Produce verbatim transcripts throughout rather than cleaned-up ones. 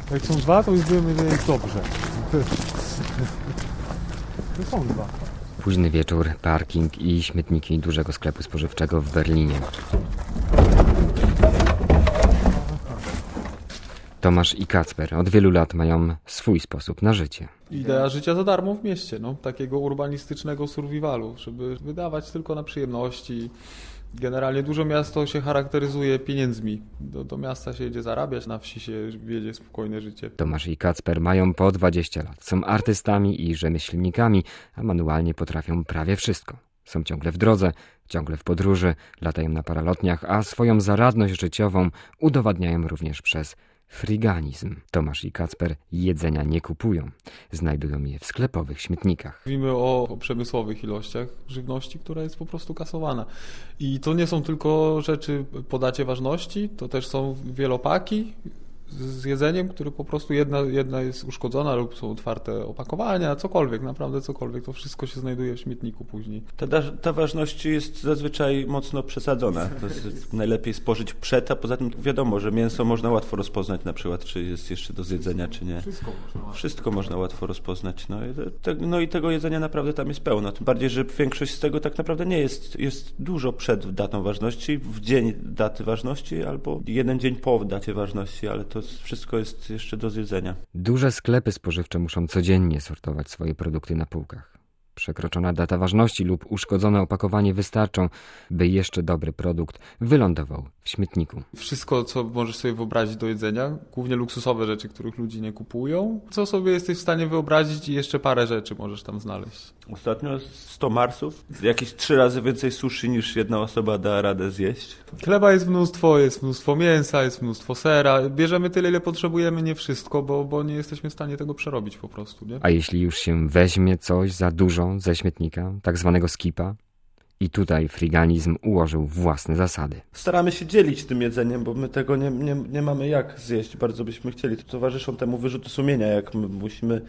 Jak są dwa, to już wiemy, że jest dobrze. To są dwa. Późny wieczór, parking i śmietniki dużego sklepu spożywczego w Berlinie. Tomasz i Kacper od wielu lat mają swój sposób na życie. Idea życia za darmo w mieście, no, takiego urbanistycznego survivalu, żeby wydawać tylko na przyjemności. Generalnie dużo miasto się charakteryzuje pieniędzmi. Do, do miasta się jedzie zarabiać, na wsi się wiedzie spokojne życie. Tomasz i Kacper mają po dwadzieścia lat. Są artystami i rzemieślnikami, a manualnie potrafią prawie wszystko. Są ciągle w drodze, ciągle w podróży, latają na paralotniach, a swoją zaradność życiową udowadniają również przez friganizm. Tomasz i Kacper jedzenia nie kupują. Znajdują je w sklepowych śmietnikach. Mówimy o, o przemysłowych ilościach żywności, która jest po prostu kasowana. I to nie są tylko rzeczy po dacie ważności, to też są wielopaki z jedzeniem, które po prostu jedna, jedna jest uszkodzona lub są otwarte opakowania, cokolwiek, naprawdę cokolwiek. To wszystko się znajduje w śmietniku później. Ta, ta ważność jest zazwyczaj mocno przesadzona. To jest najlepiej spożyć przed, a poza tym wiadomo, że mięso można łatwo rozpoznać na przykład, czy jest jeszcze do zjedzenia, czy nie. Wszystko można, Wszystko można łatwo rozpoznać. No i, te, no i tego jedzenia naprawdę tam jest pełno. Tym bardziej, że większość z tego tak naprawdę nie jest, jest dużo przed datą ważności, w dzień daty ważności albo jeden dzień po dacie ważności, ale to wszystko jest jeszcze do zjedzenia. Duże sklepy spożywcze muszą codziennie sortować swoje produkty na półkach. Przekroczona data ważności lub uszkodzone opakowanie wystarczą, by jeszcze dobry produkt wylądował w śmietniku. Wszystko, co możesz sobie wyobrazić do jedzenia, głównie luksusowe rzeczy, których ludzie nie kupują. Co sobie jesteś w stanie wyobrazić i jeszcze parę rzeczy możesz tam znaleźć. Ostatnio sto marsów, jakieś trzy razy więcej sushi niż jedna osoba da radę zjeść. Chleba jest mnóstwo, jest mnóstwo mięsa, jest mnóstwo sera. Bierzemy tyle, ile potrzebujemy, nie wszystko, bo, bo nie jesteśmy w stanie tego przerobić po prostu. Nie? A jeśli już się weźmie coś za dużo ze śmietnika, tak zwanego skipa, i tutaj friganizm ułożył własne zasady. Staramy się dzielić tym jedzeniem, bo my tego nie, nie, nie mamy jak zjeść. Bardzo byśmy chcieli. Towarzyszą temu wyrzuty sumienia, jak my musimy,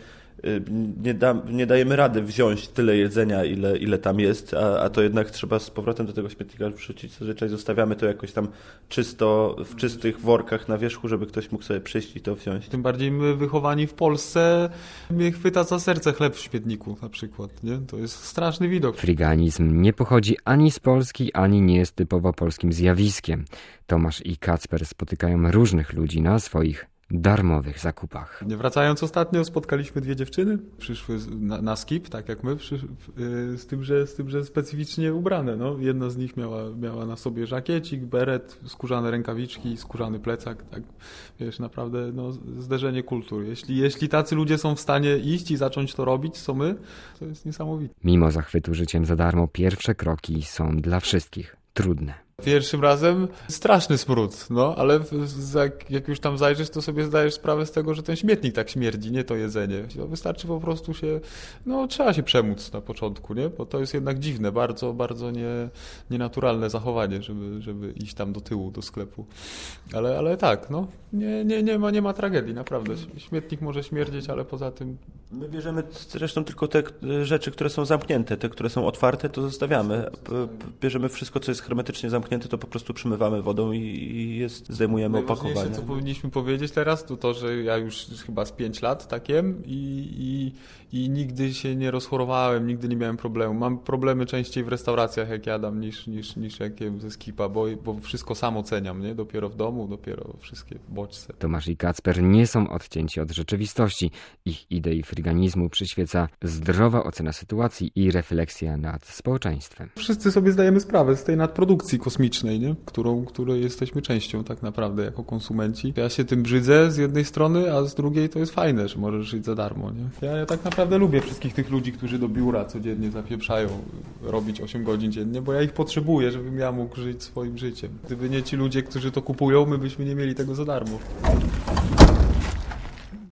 nie, da, nie dajemy rady wziąć tyle jedzenia, ile, ile tam jest, a, a to jednak trzeba z powrotem do tego śmietnika wrzucić. Zazwyczaj zostawiamy to jakoś tam czysto, w czystych workach na wierzchu, żeby ktoś mógł sobie przyjść i to wziąć. Tym bardziej my wychowani w Polsce, mnie chwyta za serce chleb w śmietniku na przykład. Nie? To jest straszny widok. Friganizm nie pochodzi ani z Polski, ani nie jest typowo polskim zjawiskiem. Tomasz i Kacper spotykają różnych ludzi na swoich darmowych zakupach. Wracając ostatnio, spotkaliśmy dwie dziewczyny, przyszły na, na skip, tak jak my, przy, z, tym, że, z tym, że specyficznie ubrane. No. Jedna z nich miała, miała na sobie żakiecik, beret, skórzane rękawiczki, skórzany plecak. Tak. Wiesz, naprawdę no, zderzenie kultur. Jeśli, jeśli tacy ludzie są w stanie iść i zacząć to robić, co my, to jest niesamowite. Mimo zachwytu życiem za darmo, pierwsze kroki są dla wszystkich trudne. Pierwszym razem straszny smród, no, ale jak, jak już tam zajrzysz, to sobie zdajesz sprawę z tego, że ten śmietnik tak śmierdzi, nie to jedzenie. Wystarczy po prostu się, no trzeba się przemóc na początku, nie? Bo to jest jednak dziwne, bardzo, bardzo nie, nienaturalne zachowanie, żeby, żeby iść tam do tyłu, do sklepu. Ale, ale tak, no, nie, nie, nie, ma, nie ma tragedii, naprawdę. Śmietnik może śmierdzieć, ale poza tym... My bierzemy zresztą tylko te rzeczy, które są zamknięte, te, które są otwarte, to zostawiamy. Bierzemy wszystko, co jest hermetycznie zamknięte, to po prostu przymywamy wodą i, i jest, zdejmujemy opakowanie. Najważniejsze, co powinniśmy powiedzieć teraz, to to, że ja już chyba z pięć lat tak jem i, i, i nigdy się nie rozchorowałem, nigdy nie miałem problemu. Mam problemy częściej w restauracjach, jak jadam, niż, niż, niż jak jem ze skipa, bo, bo wszystko sam oceniam, nie? Dopiero w domu, dopiero wszystkie bodźce. Tomasz i Kacper nie są odcięci od rzeczywistości. Ich idei friganizmu przyświeca zdrowa ocena sytuacji i refleksja nad społeczeństwem. Wszyscy sobie zdajemy sprawę z tej nadprodukcji kosmicznej, nie? Którą, której jesteśmy częścią tak naprawdę jako konsumenci. Ja się tym brzydzę z jednej strony, a z drugiej to jest fajne, że możesz żyć za darmo. Nie? Ja, ja tak naprawdę lubię wszystkich tych ludzi, którzy do biura codziennie zapieprzają robić osiem godzin dziennie, bo ja ich potrzebuję, żebym ja mógł żyć swoim życiem. Gdyby nie ci ludzie, którzy to kupują, my byśmy nie mieli tego za darmo.